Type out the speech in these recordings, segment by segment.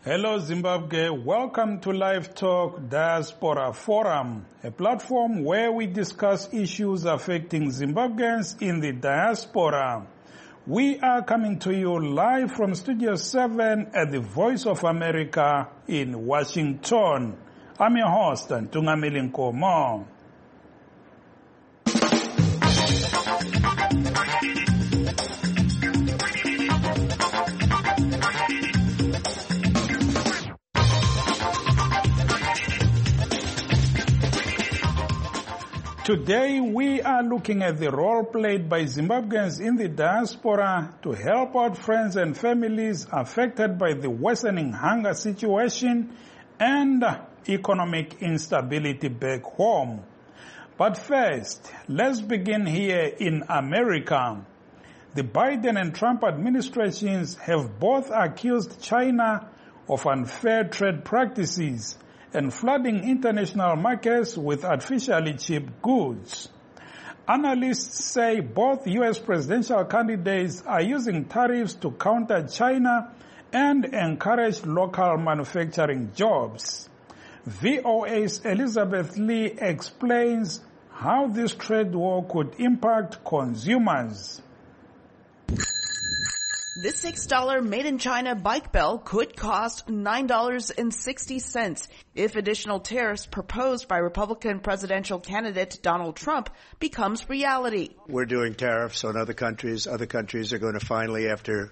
Hello Zimbabwe, welcome to Live Talk Diaspora Forum, a platform where we discuss issues affecting Zimbabweans in the diaspora. We are coming to you live from Studio 7 at the Voice of America in Washington. I'm your host, Ntungameli Nkomo. Today we are looking at the role played by Zimbabweans in the diaspora to help out friends and families affected by the worsening hunger situation and economic instability back home. But first, let's begin here in America. The Biden and Trump administrations have both accused China of unfair trade practices and flooding international markets with artificially cheap goods. Analysts say both U.S. presidential candidates are using tariffs to counter China and encourage local manufacturing jobs. VOA's Elizabeth Lee explains how this trade war could impact consumers. This $6 made-in-China bike belt could cost $9.60 if additional tariffs proposed by Republican presidential candidate Donald Trump becomes reality. We're doing tariffs on other countries. Other countries are going to finally, after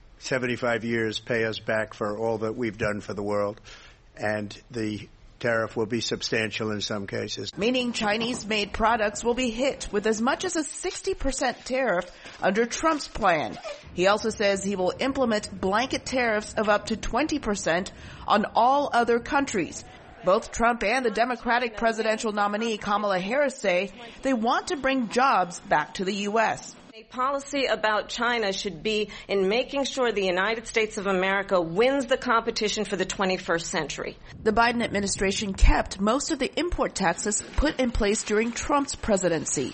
75 years, pay us back for all that we've done for the world. And the tariff will be substantial in some cases. Meaning Chinese-made products will be hit with as much as a 60% tariff under Trump's plan. He also says he will implement blanket tariffs of up to 20% on all other countries. Both Trump and the Democratic presidential nominee Kamala Harris say they want to bring jobs back to the U.S. A policy about China should be in making sure the United States of America wins the competition for the 21st century. The Biden administration kept most of the import taxes put in place during Trump's presidency.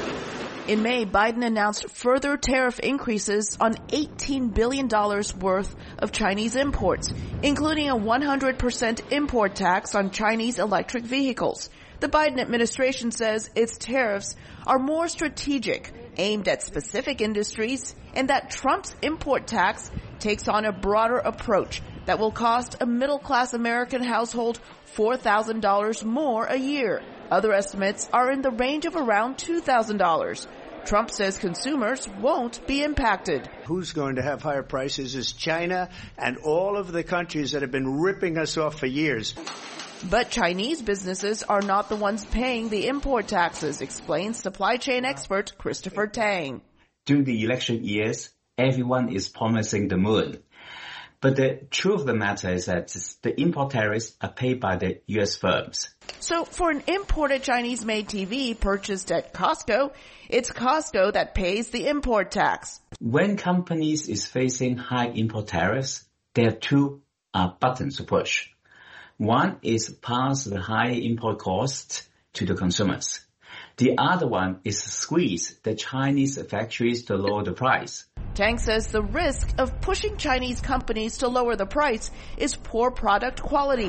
In May, Biden announced further tariff increases on $18 billion worth of Chinese imports, including a 100% import tax on Chinese electric vehicles. The Biden administration says its tariffs are more strategic, aimed at specific industries, and that Trump's import tax takes on a broader approach that will cost a middle-class American household $4,000 more a year. Other estimates are in the range of around $2,000. Trump says consumers won't be impacted. Who's going to have higher prices is China and all of the countries that have been ripping us off for years. But Chinese businesses are not the ones paying the import taxes, explains supply chain expert Christopher Tang. During the election years, everyone is promising the moon. But the truth of the matter is that the import tariffs are paid by the U.S. firms. So for an imported Chinese-made TV purchased at Costco, it's Costco that pays the import tax. When companies is facing high import tariffs, there are two buttons to push. One is pass the high import costs to the consumers. The other one is squeeze the Chinese factories to lower the price. Tang says the risk of pushing Chinese companies to lower the price is poor product quality.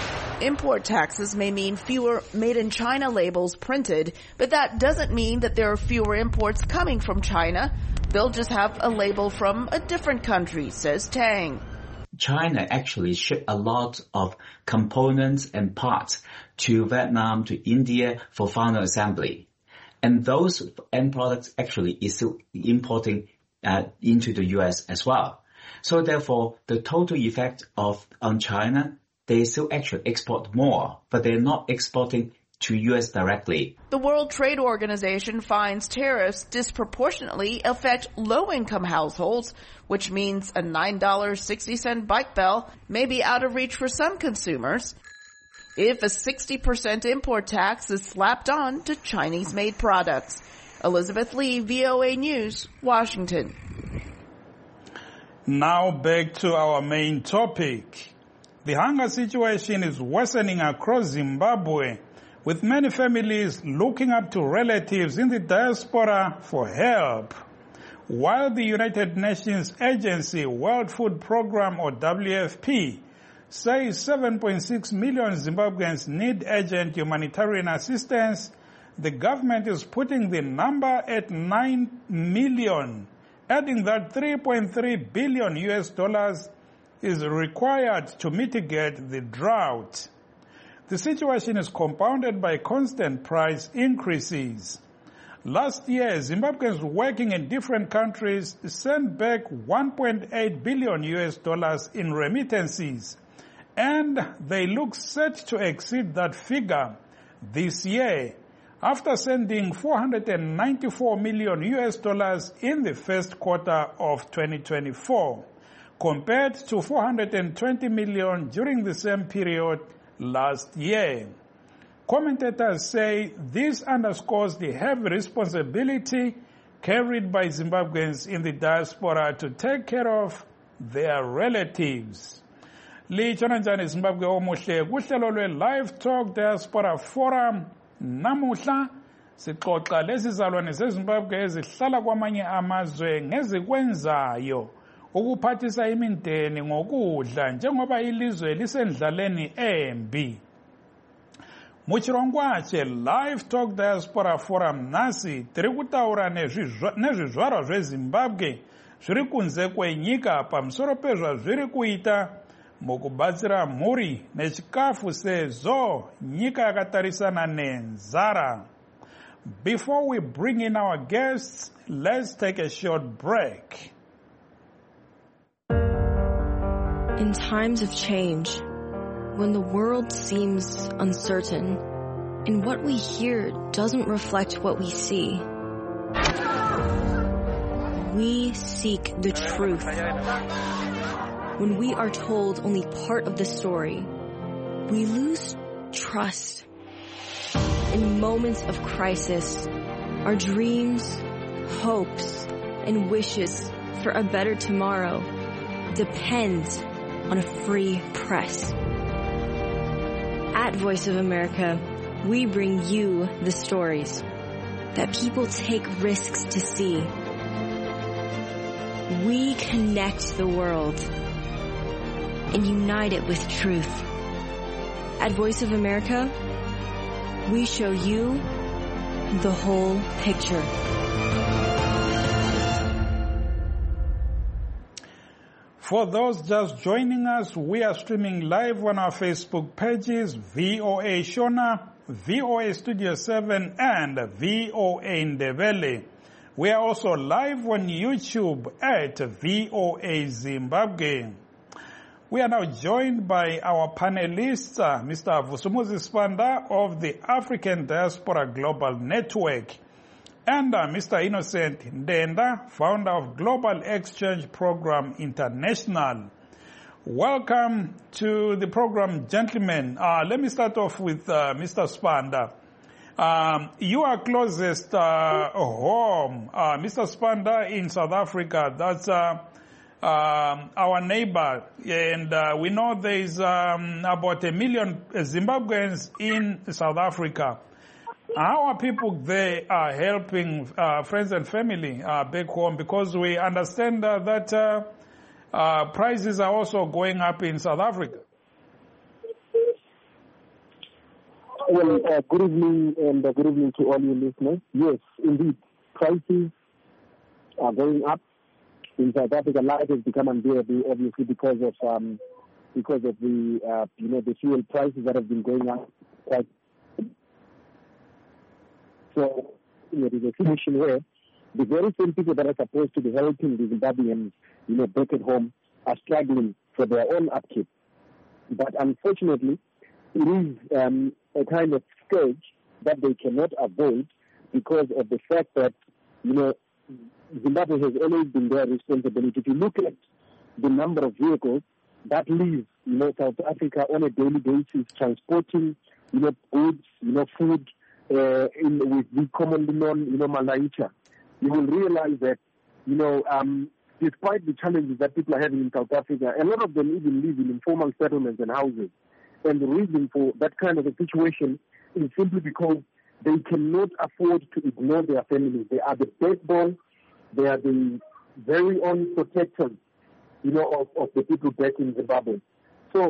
Import taxes may mean fewer made-in-China labels printed, but that doesn't mean that there are fewer imports coming from China. They'll just have a label from a different country, says Tang. China actually ship a lot of components and parts to Vietnam, to India for final assembly. And those end products actually is still importing into the U.S. as well. So therefore, the total effect on China, they still actually export more, but they're not exporting to U.S. directly. The World Trade Organization finds tariffs disproportionately affect low-income households, which means a $9.60 bike belt may be out of reach for some consumers if a 60% import tax is slapped on to Chinese-made products. Elizabeth Lee, VOA News, Washington. Now back to our main topic. The hunger situation is worsening across Zimbabwe, with many families looking up to relatives in the diaspora for help. While the United Nations Agency World Food Programme, or WFP, says 7.6 million Zimbabweans need urgent humanitarian assistance. The government is putting the number at 9 million, adding that $3.3 billion is required to mitigate the drought. The situation is compounded by constant price increases. Last year, Zimbabweans working in different countries sent back $1.8 billion in remittances, and they look set to exceed that figure this year, after sending $494 million in the first quarter of 2024, compared to $420 million during the same period last year. Commentators say this underscores the heavy responsibility carried by Zimbabweans in the diaspora to take care of their relatives. Litshona njani Zimbabwe omuhle kuhlelo lwe-Live Talk Diaspora Forum. Namuhla sixoxa lezizalwane zeZimbabwe ezihlala kwamanye amazwe ngezikwenzayo ukuphathisa imindeni ngokudla njengoba ilizwe lisendlaleni embi. Muchirongwache Live Talk Diaspora Forum nasi tiri kutaura nezvizvarwa zveZimbabwe zviri kunze kwenyika pamusoro pezvazviri kuita mukubatsira mhuri nechikafu sezvo nyika yakatarisana nenzara. Before we bring in our guests, let's take a short break. In times of change, when the world seems uncertain and what we hear doesn't reflect what we see, we seek the truth. When we are told only part of the story, we lose trust. In moments of crisis, our dreams, hopes, and wishes for a better tomorrow depend on a free press. At Voice of America, we bring you the stories that people take risks to see. We connect the world and unite it with truth. At Voice of America, we show you the whole picture. For those just joining us, we are streaming live on our Facebook pages, VOA Shona, VOA Studio 7, and VOA Ndebele. We are also live on YouTube at VOA Zimbabwe. We are now joined by our panelists, Mr. Vusumuzi Spanda of the African Diaspora Global Network, and Mr. Innocent Ndenda, founder of Global Exchange Program International. Welcome to the program, gentlemen. Let me start off with Mr. Spanda. You are closest home, Mr. Spanda, in South Africa. That's our neighbor, and we know there is about 1 million Zimbabweans in South Africa. How are people there helping friends and family back home? Because we understand that prices are also going up in South Africa. Well, good evening, and good evening to all your listeners. Yes, indeed, prices are going up. In South Africa, life has become unbearable, obviously, because of the the fuel prices that have been going up quite. So it is a situation where the very same people that are supposed to be helping the Zimbabweans, back at home, are struggling for their own upkeep. But unfortunately, it is a kind of scourge that they cannot avoid because of the fact that Zimbabwe has always been their responsibility. If you look at the number of vehicles that leave, South Africa on a daily basis, transporting, goods, food, with the commonly known, Malaicha, you will realize that, despite the challenges that people are having in South Africa, a lot of them even live in informal settlements and houses. And the reason for that kind of a situation is simply because they cannot afford to ignore their families. They are the backbone. They are the very own protectors, of the people back in Zimbabwe. So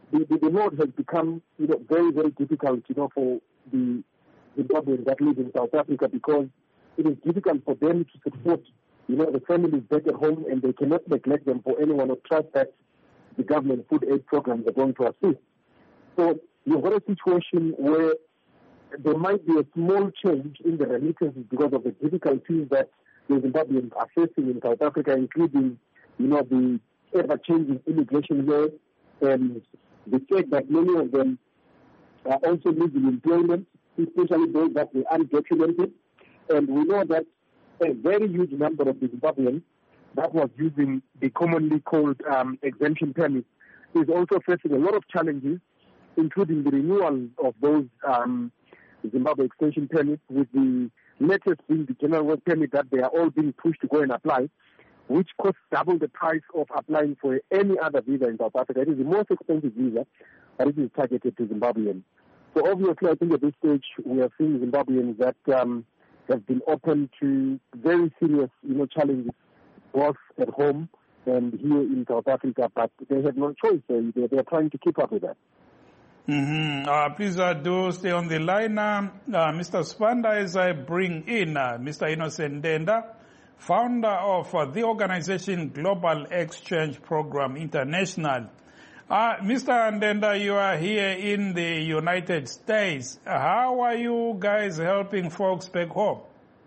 the road has become, very, very difficult, for the Zimbabweans that live in South Africa, because it is difficult for them to support, the families back at home, and they cannot neglect them for anyone or trust that the government food aid programs are going to assist. So you've got a situation where there might be a small change in the remittances because of the difficulties that the Zimbabweans are facing in South Africa, including, the ever-changing immigration laws, and the fact that many of them are also losing employment, especially those that were undocumented. And we know that a very huge number of the Zimbabweans that was using the commonly called exemption permits is also facing a lot of challenges, including the renewal of those Zimbabwe extension permits, with the latest being the general work permit that they are all being pushed to go and apply, which costs double the price of applying for any other visa in South Africa. It is the most expensive visa, but it is targeted to Zimbabweans. So obviously, I think at this stage we are seeing Zimbabweans that have been open to very serious, challenges, both at home and here in South Africa, but they have no choice. They are trying to keep up with that. Mm-hmm. Please do stay on the line, Mr. Sibanda, as I bring in Mr. Innocent Ndenda, founder of the organization Global Exchange Program International. Mr. Ndenda, you are here in the United States. How are you guys helping folks back home?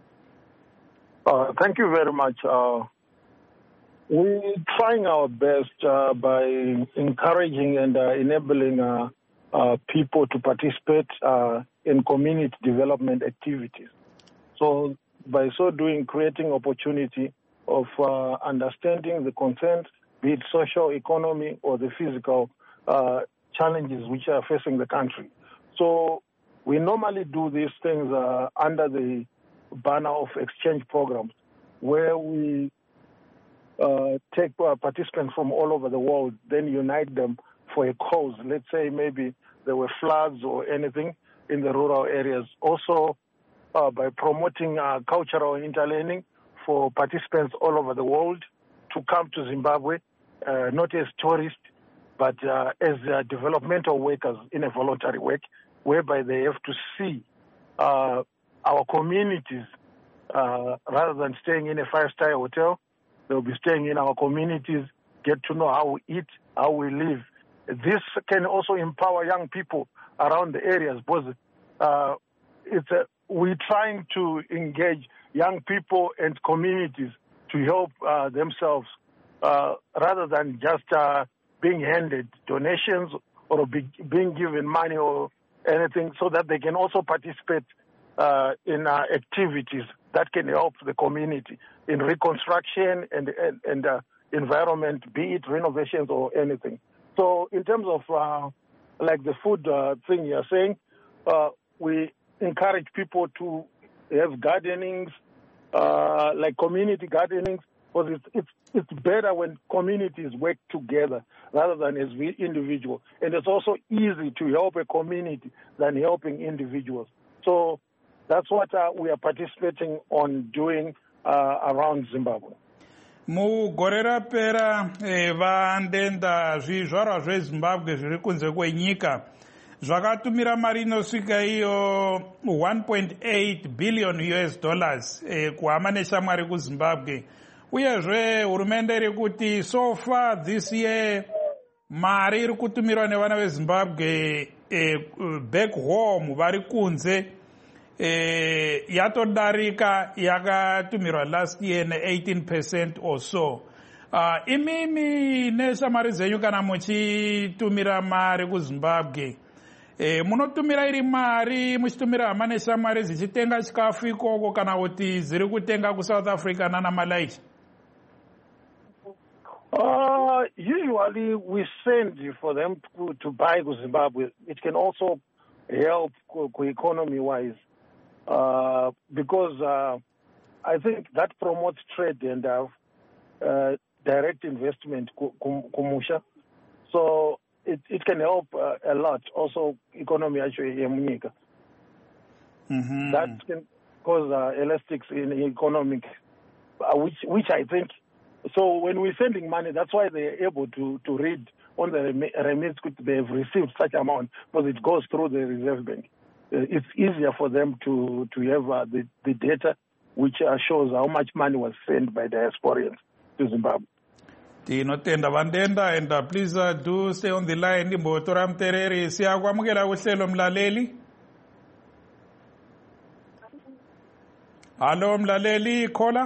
Thank you very much. We're trying our best by encouraging and enabling people to participate in community development activities. So by so doing, creating opportunity of understanding the concerns, be it social, economy, or the physical challenges which are facing the country. So we normally do these things under the banner of exchange programs, where we take participants from all over the world, then unite them for a cause. Let's say maybe there were floods or anything in the rural areas. Also, by promoting cultural interlearning for participants all over the world to come to Zimbabwe, not as tourists, but as developmental workers in a voluntary work, whereby they have to see our communities rather than staying in a five-star hotel. They'll be staying in our communities, get to know how we eat, how we live. This can also empower young people around the areas, because we're trying to engage young people and communities to help themselves rather than just being handed donations or being given money or anything, so that they can also participate in activities that can help the community in reconstruction and environment, be it renovations or anything. So in terms of like the food thing you're saying, we encourage people to have gardenings, like community gardenings, because it's better when communities work together rather than as we individuals. And it's also easy to help a community than helping individuals. So that's what we are participating on doing around Zimbabwe. Mugore rapera vandenda zvizvarwa zvezimbabwe zviri kunze kwenyika zvakatumira mari inosvika iyo 1.8 billion US dollars kuhama neshamwari kuzimbabwe. Uyezve hurumende iri kuti so far this year mari iri kutumirwa nevana vezimbabwe back home vari kunze yatodarika yakatumirwa last year ne-18% or so. Imimi neshamwari dzenyu kana muchitumira mari kuzimbabwe, munotumira iri mari muchitumira hama neshamwari dzichitenga chikafu ikoko kana kuti dziri kutenga kuSouth Africa nana Malaysia? Usually we send for them to buy to Zimbabwe. It can also help economy-wise. Because I think that promotes trade and direct investment, kumusha. So it can help a lot. Also, economy actually, that can cause elastics in economic, which I think. So when we're sending money, that's why they're able to read on the remittance they have received such amount, because it goes through the Reserve Bank. It's easier for them to have the data which shows how much money was sent by diasporians to Zimbabwe. Tinotenda Vandenda, and please do stay on the line. Mbotoram Tereri, siyakwamukela uhlelo mlaleli. Hello mlaleli, khola.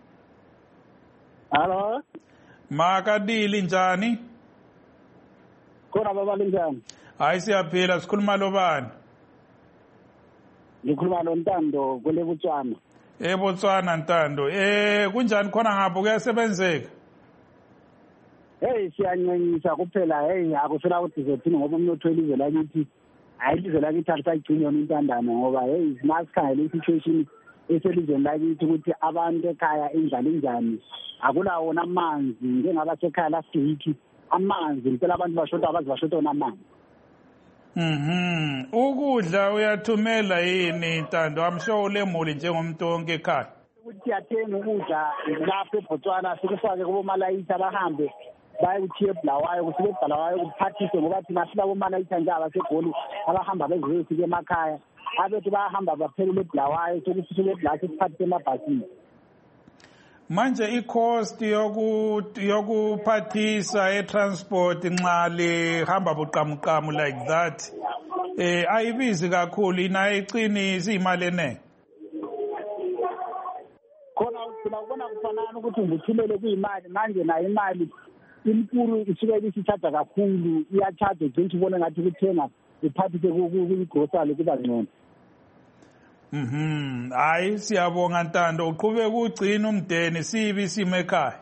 Hello. Makadili njani? Khona baba linjani? Hayi siyaphila, sikhuluma lobani? Ngikhuluma noNtando kule Botswana. Botswana Ntando. Kunjani khona ngapho kuyasebenzeka? Hey siyanyenyisa kuphela akusela ukuthi sizothina ngoba umnotho welizwe lakithi ayilizwe lakithi alisagcini yona intandane ngoba masikhangela i-situation eselizweni lakithi ukuthi abantu ekhaya indlala injani akulawo namanzi njengabasekhaya lasihiki amanzi impela abantu bashota abazibashota namanzi. Ukudla uyathumela yini Ntando? Amsho ulemuli njengomuntu wonke ekhaya. Ukuthi yathenga ukudla lapha eBotswana sikufake kubo malayitha bahambe baye kuthiye eBulawayo kusike eBulawayo kuphathise ngoba thina silabo malayitha nje abasegoli abahamba bezifike emakhaya abethu bayahamba baphelele eBulawayo sokusukela eBulawayo siphathise emabhasini. Manje i-cost yokuphathisa e-transport nxa lihamba buqamuqamu like that ayibizi kakhulu inayo iqinisa imali ene. Khona ubona kufanana ukuthi ngithumele kuyimali manje nayo imali inkulu isuke isithatha kakhulu iyacharge nje ubone ngathi ukuthenga iphathise ku-grocery kuba ngcono. Hayi siyabonga Ntando, uqhubeka ugcina umndeni sibi isimo ekhaya.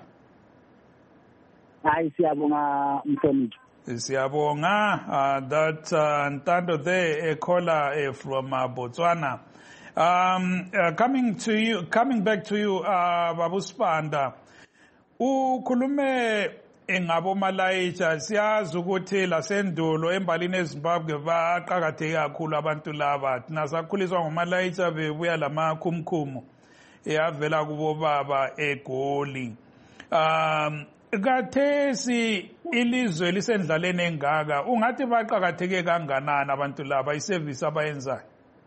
Hayi siyabonga Mhloniphi. Siyabonga that Ntando there a caller from Botswana. Coming back to you Babu Sibanda, ukhulume ngabo malayitha siyazi ukuthi lasendulo embalini eZimbabwe baqhakatheke kakhulu abantu laba thina sakhuliswa ngomalayitha bebuya lamakhumkhumu avela kubo baba eGoli. Kathesi ilizwe lisendlaleni engaka ungathi baqhakatheke kanganani abantu laba iservice abayenzayo?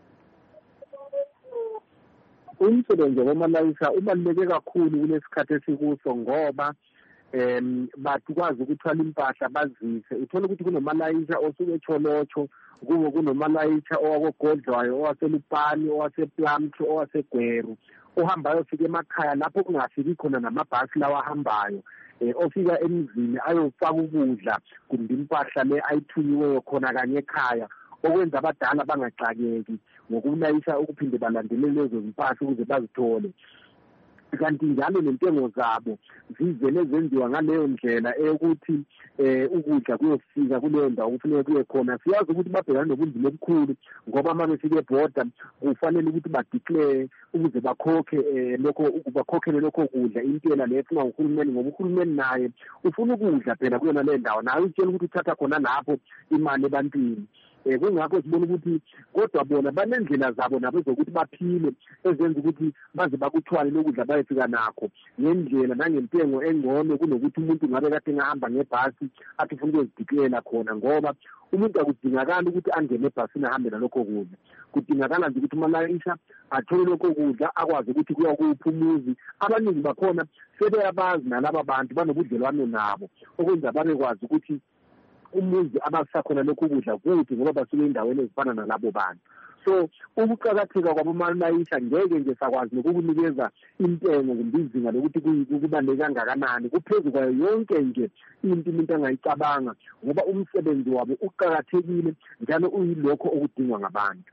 Umsebenzi wamalayitha ubaluleke kakhulu kulesikhathi esikuso ngoba bakwazi ukuthwala impahla bazise. Uthola ukuthi kunomalayitha osuke eCholocho, kube kunomalayitha owakogodlwayo, owaselupani, owasePlumtree, owasegweru, ohambayo ofika emakhaya lapho kungafiki khona namabhasi lawa ahambayo, ofika emzini ayofaka ukudla kumbe impahla le ayithunyiweyo khona kanye ekhaya, okwenza abadala bangaxakeki ngokulayitha ukuphinde balandelele lezo zimpahla ukuze bazithole. Kanti njalo nentengo zabo zivele zenziwa ngaleyo ndlela eyokuthi ukudla kuyofika kuleyo ndawo kufanele kuye khona. Siyazi ukuthi babhekana nobunzima obukhulu ngoba uma befike ebhoda kufanele ukuthi badeclare ukuze bakhokhele lokho kudla intela le efunwa nguhulumeni ngoba uhulumeni naye ufuna ukudla phela kuyona le ndawo naye utshela ukuthi uthatha khona lapho imali ebantwini. Kungakho sibona ukuthi kodwa bona banendlela zabo nabo zokuthi baphile ezenza ukuthi baze bakuthwale lokudla bayefika nakho ngendlela nangentengo engcono kunokuthi umuntu ngabe kade ngahamba ngebhasi athi ufuna ukuzidiklela khona ngoba umuntu akudingakala ukuthi angene ebhasini ahambe nalokho kudla. Kudingakala nje ukuthi umalayitha athole lokho kudla akwazi ukuthi kuya kuphi umuzi. Abaningi bakhona sebeyabazi nalaba bantu banobudlelwano nabo okwenza babekwazi ukuthi umuzi abasakhona lokhu kudla kuthi ngoba basuke endaweni ezifana nalabo bantu. So ukuqakatheka kwabomalayitha ngeke nje sakwazi nokukunikeza intengo kumbe izinga lokuthi kubaluleke kangakanani kuphezu kwayo yonke nje into umuntu angayicabanga ngoba umsebenzi wabo uqakathekile njalo uyilokho okudingwa ngabantu.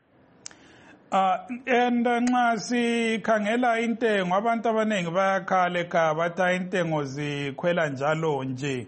And nxa sikhangela intengo abantu abaningi bayakhala ekhaya bathi intengo zikhwela njalo nje.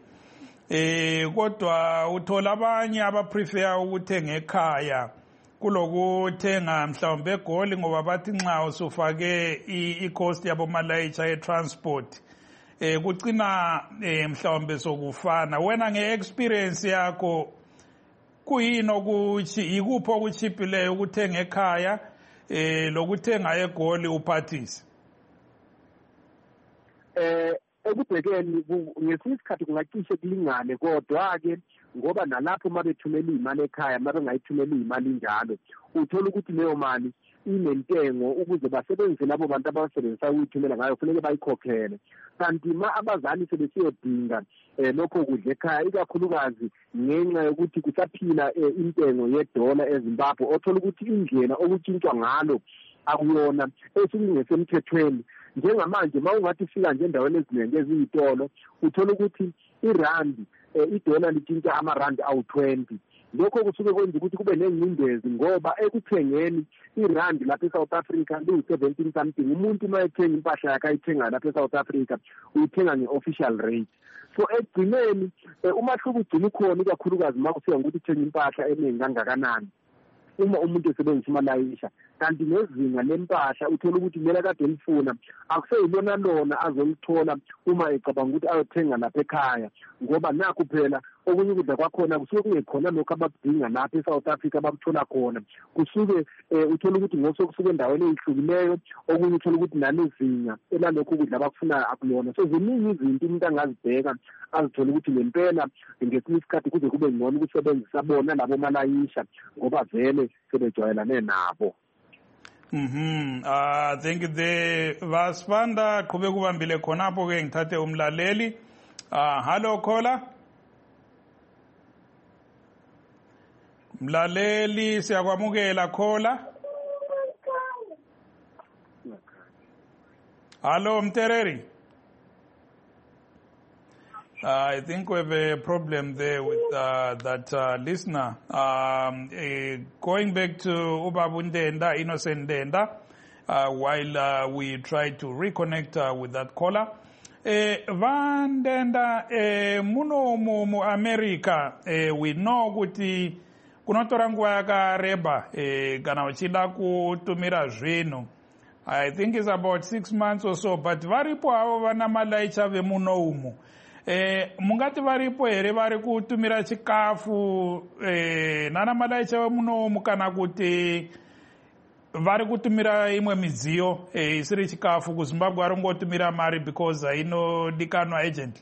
Kodwa uthola abanye abaprefer ukuthenga ekhaya kulokuthenga mhlawumbe eGoli ngoba bathi nxa usufake i-cost yabo malayitha e-transport kucina mhlawumbe sokufana. Wena nge-experience yakho kuyini ikuphi okuchiphileyo ukuthenga ekhaya lokuthenga eGoli uphathise? ekubhekeni ngesinye isikhathi kungacishe kulingane, kodwa-ke ngoba nalapho uma bethumela iy'mali ekhaya uma bengayithumela iy'mali njalo uthola ukuthi leyo mali inentengo ukuze basebenzise labo bantu abasebenzisayo ukuyithumela ngayo kufanele bayikhokhele. Kanti ma abazali sebesiyodinga lokho kudla ekhaya, ikakhulukazi ngenxa yokuthi kusaphila intengo yedola eZimbabwe, othola ukuthi indlela okutshintshwa ngalo akuyona esingesemthethweni. Njengamanje ma ungathi ufika nje endaweni eziningi eziyitolo uthola ukuthi irandi idola litshintsha amarandi awu-20. Lokho kusuke kwenza ukuthi kube nengcindezi ngoba ekuthengeni irandi lapha eSouth Africa liwu-17 something. Umuntu ma ethenga impahla yakhe ayithenga lapha eSouth Africa uyithenga nge-official rate. So ekugcineni umahluko ugcina ukhona, ikakhulukazi ma kufika ngokuthi uthenga impahla eningi kangakanani uma umuntu esebenzisa imalayisha. Kanti nezinga lempahla uthola ukuthi kumele kade elifuna akuseyilona lona azolithola uma ecabanga ukuthi ayothenga lapha ekhaya, ngoba nakho phela okunye ukudla kwakhona kusuke kungekhona lokho abakudinga lapha eSouth Africa abakuthola khona. Kusuke uthola ukuthi ngosokusuke endaweni eyihlukileyo, okunye uthola ukuthi nalezinga elalokho ukudla abakufunayo akulona. So ziningi izinto umuntu angazibheka azithola ukuthi ngempela ngesinye isikhathi kuze kube ngcono ukusebenzisa bona labo malayisha ngoba vele sebejwayelane nabo. Thank you. Vasibanda qhubeka ubambile khonapho ke ngithathe umlaleli. Hello caller. Mlaleli siyakwamukela caller. Hello Mtereri. I think we have a problem there with that listener. Going back to Ubabu Ndenda, Innocent Ndenda, while we try to reconnect with that caller. Van Ndenda, muno mu America, we know kuti kunotora nguva yakareba kana uchida kutumira zvinhu. I think it's about 6 months or so, but varipo avo vana malaicha vemuno umu. Mungati varipo here vari kutumira chikafu nana malaicha vemuno kana kuti vari kutumira imwe midziyo isiri chikafu kuZimbabwe vari kungotumira mari because inodikanwa agent.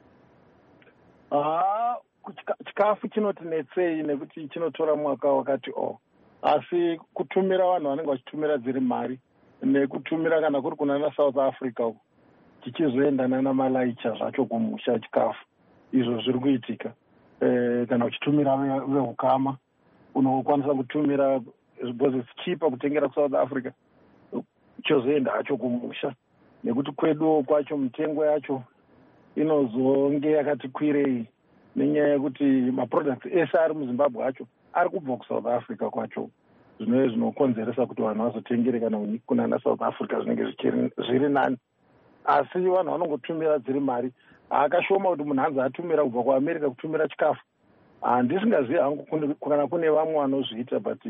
Chikafu chinotinetsei nekuti chinotora mwaka wakati asi kutumira vanhu vanenge vachitumira dziri mari nekutumira kana kuri kuna South Africa uko tichizoendana namalaicha zvacho kumusha chikafu izvo zviri kuitika. Kana uchitumira vehukama unokwanisa kutumira because it's cheaper kutengera South Africa chozoenda hacho kumusha, nekuti kwedu kwacho mitengo yacho inozonge yakati kwirei nenyaya yekuti maproducts ese ari muZimbabwe acho ari kubva kuSouth Africa kwacho, zvinokonzeresa kuti vanhu vazotengere kana kuna South Africa zvinenge zviri nani. Asi vanhu vanongotumira dziri mari akashoma kuti munhu hanzi atumira kubva kuAmerica kutumira chikafu. Handisingazivi hangu kana kune vamwe vanozviita, but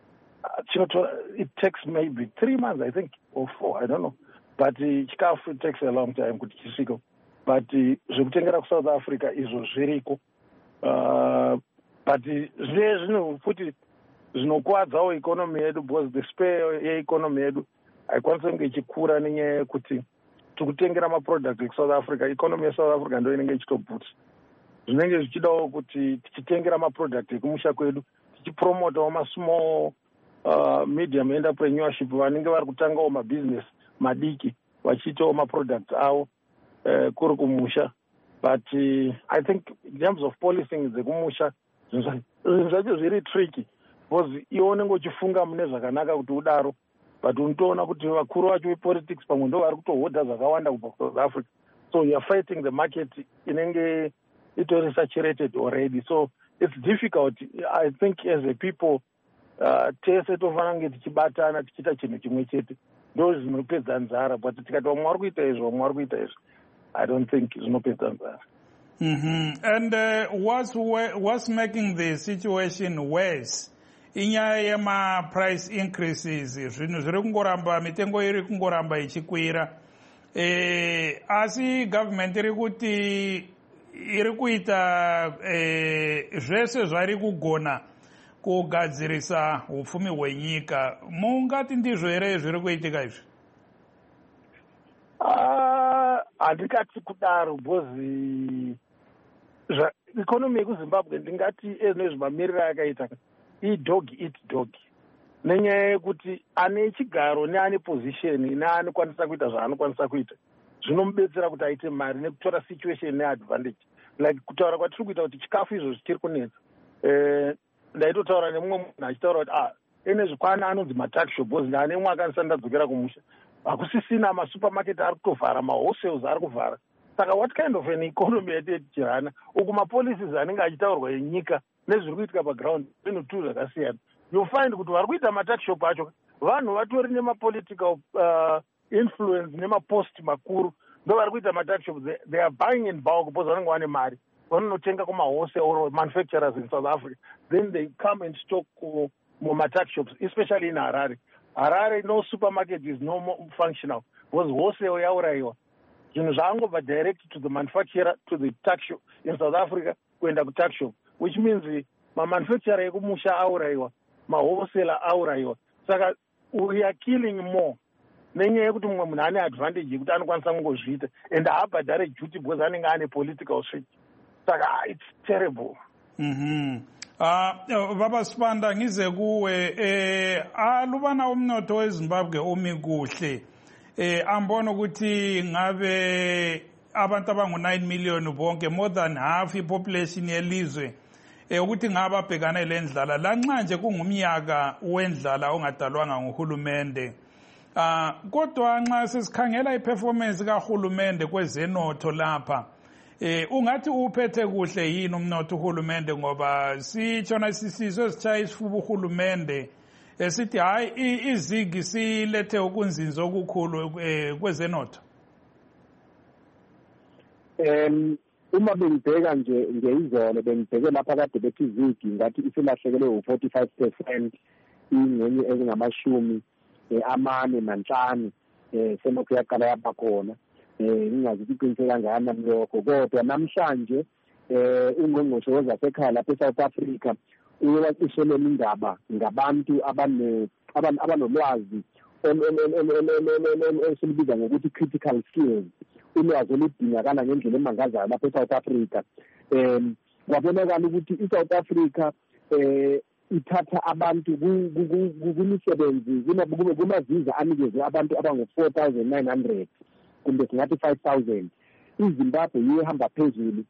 it takes maybe 3 months I think or 4, I don't know, but chikafu it takes a long time kuti chisvike. But zvekutengera kuSouth Africa izvo zviriko, but zvino futi zvinokuwadzawo economy yedu, because the spare yeeconomy yedu haikwanisi kunge ichikura nenyaya yekuti tikutengera maproduct ekuSouth Africa. Economy yeSouth Africa ndo inenge ichitobhuta. Zvinenge zvichidawo kuti tichitengera maproduct ekumusha kwedu, tichipromotawo masmall medium entrepreneurship vanenge vari kutangawo mabusiness madiki vachiitawo maproducts avo kuri kumusha. But I think in terms of policing dzekumusha zvinhu zvacho zviri tricky, because iwe unenge uchifunga mune zvakanaka kuti udaro, but unotoona kuti vakuru vacho vepolitics pamwe ndo vari kutohodha zvakawanda kubva kuSouth Africa, so you are fighting the market inenge itori saturated already. So it's difficult. I think as a people tese tofanira kunge tichibatana tichiita chinhu chimwe chete, ndo zvinopedza nzara. But tikati vamwe vari kuita izvo vamwe vari kuita izvo, I don't think zvinopedza nzara. And what's making the situation worse inyaya yema-price increases, zvinhu zviri kungoramba, mitengo iri kungoramba ichikwira. Asi government iri kuti iri kuita zvese zvari kugona kugadzirisa upfumi hwenyika. Mungati ndizvo here zviri kuitika izvi? handikati kudaro because ikonomi yekuzimbabwe ndingati ezvinezvimamiriro akaita idog eat dog, nenyaya yekuti ane chigaro neane position neanokwanisa kuita zvaanokwanisa kuita zvinomubetsera kuti aite mari nekutora situation neadvantage. Like kutaura kwatiri kuita kuti chikafu izvo zvichiri kunetsa, ndaitotaura nemumwe munhu achitaura kuti ene zvikwana anonzi matax shop because ndane mwe akanisana ndadzokera kumusha hakusisina masupermarket ari kutovhara, mahostels ari kuvhara. Saka what kind of an economy yatichirana uku mapolicies anenge achitaurwa enyika nezviri kuitika paground zvinhu tu zvakasiyana. You'll find kuti vari kuita matax shop acho vanhu vatori nemapolitical influence nemapost makuru ndo vari kuita matax shop. They are buying in bulk because vanenge vane mari vanonotenga kumahose or manufacturers in South Africa, then they come and stock more tax shops, especially in Harare. Harare, no supermarket is no more functional because wholesale yauraiwa zvinhu zvangobva direct to the manufacturer to the tax shop in South Africa kuenda kutax shop, which means mamanufacturer ekumusha auraiwa, mahosela auraiwa. Saka we are killing more nenyaya yekuti mumwe munhu ane advantage yekuti anokwanisa kungozviita and haabhadhare duty because anenge ane political switch. Saka it's terrible. Baba Sibanda ngize kuwe alubana umnotho weZimbabwe umi kuhle ambona ukuthi ngabe abantu abangu 9 million bonke, more than half population yelizwe ukuthi ngaba bhekana lendlala lanxa nje kungumnyaka wendlala ongadalwanga nguhulumende. Kodwa nxa sesikhangela iperformance kahulumende kwezenotho lapha ungathi uphethe kuhle yini umnotho uhulumende, ngoba sitshona sisizwe sitshaya isifuba uhulumende esithi hayi izigi silethe ukunzinza okukhulu kwezenotho. Uma bengibheka nje ngeyizolo bengibheke lapha kade bethi izigi ngathi isilahlekele u45% ingcenye ezingamashumi amane nanhlanu selokhu yaqala yabakhona. Ngingazi iqinise kangakanani lokho, kodwa namhlanje ungqongqoshe wezasekhaya lapha eSouth Africa uyacishelela indaba ngabantu abanolwazi esilubiza ngokuthi critical skills, ulwazi oludingakala ngendlela emangazayo lapha eSouth Africa. Kwabonakala ukuthi iSouth Africa ithatha abantu kumisebenzi kumaviza anikezwe abantu abangu-4,900 kumbe singathi 5,000. iZimbabwe ihamba phezulu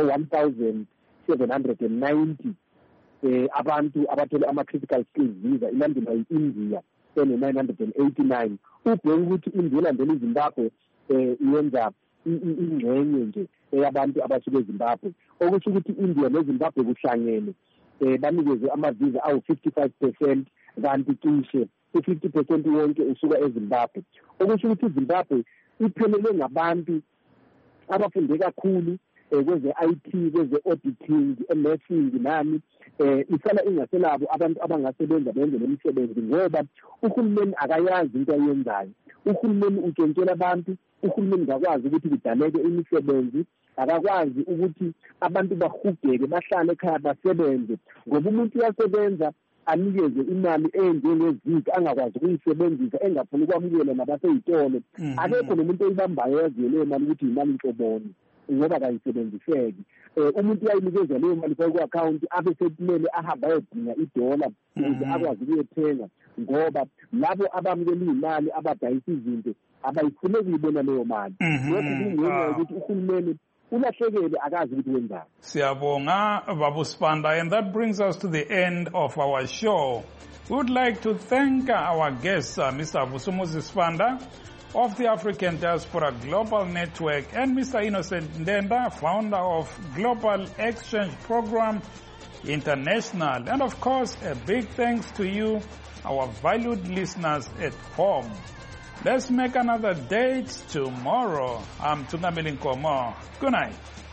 ngo-1,790 abantu abathole ama-critical skills visa, ilandela i-India ene-989. Ubheke ukuthi India ilandela iZimbabwe yenza ingxenye nje yabantu abasuke eZimbabwe, okusho ukuthi India neZimbabwe kuhlangene banikeze amavisa awu-55%, kanti cishe u-50% wonke usuka eZimbabwe, okusho ukuthi iZimbabwe iphelele ngabantu abafunde kakhulu kweze-IT, kweze-auditing, nursing nani, isala ingaselabo abantu abangasebenza benze lemisebenzi ngoba uhulumeni akayazi into ayenzayo. Uhulumeni utshentshela abantu, uhulumeni ngakwazi ukuthi kudaleke imisebenzi, akakwazi ukuthi abantu bahugeke bahlale ekhaya basebenze, ngoba umuntu uyasebenza anikeze imali enjengezigi angakwazi ukuyisebenzisa, engafuni ukwamukela nabaseyitolo. Akekho nomuntu oyibambayo yaziyo leyo mali ukuthi imali inhloboni ngoba kayisebenziseki. Umuntu uyayinikeza leyo mali ku-akhawunti abe sekumele ahambe ayodinga idola ukuze akwazi ukuyethenga, ngoba labo abamukela iy'mali abadayisa izinto abayifune kuyibona leyo mali. Lokhu kungenxa yokuthi uhulumeni ulahlekele akazi ukuthi wenzani. Siyabonga Babu Sibanda, and that brings us to the end of our show. We would like to thank our guest, Mr. Vusumuzi Sibanda of the African Diaspora Global Network, and Mr. Innocent Ndenda, founder of Global Exchange Program International. And of course, a big thanks to you, our valued listeners at home. Let's make another date tomorrow. I'm Tungamili Nkomo. Good night.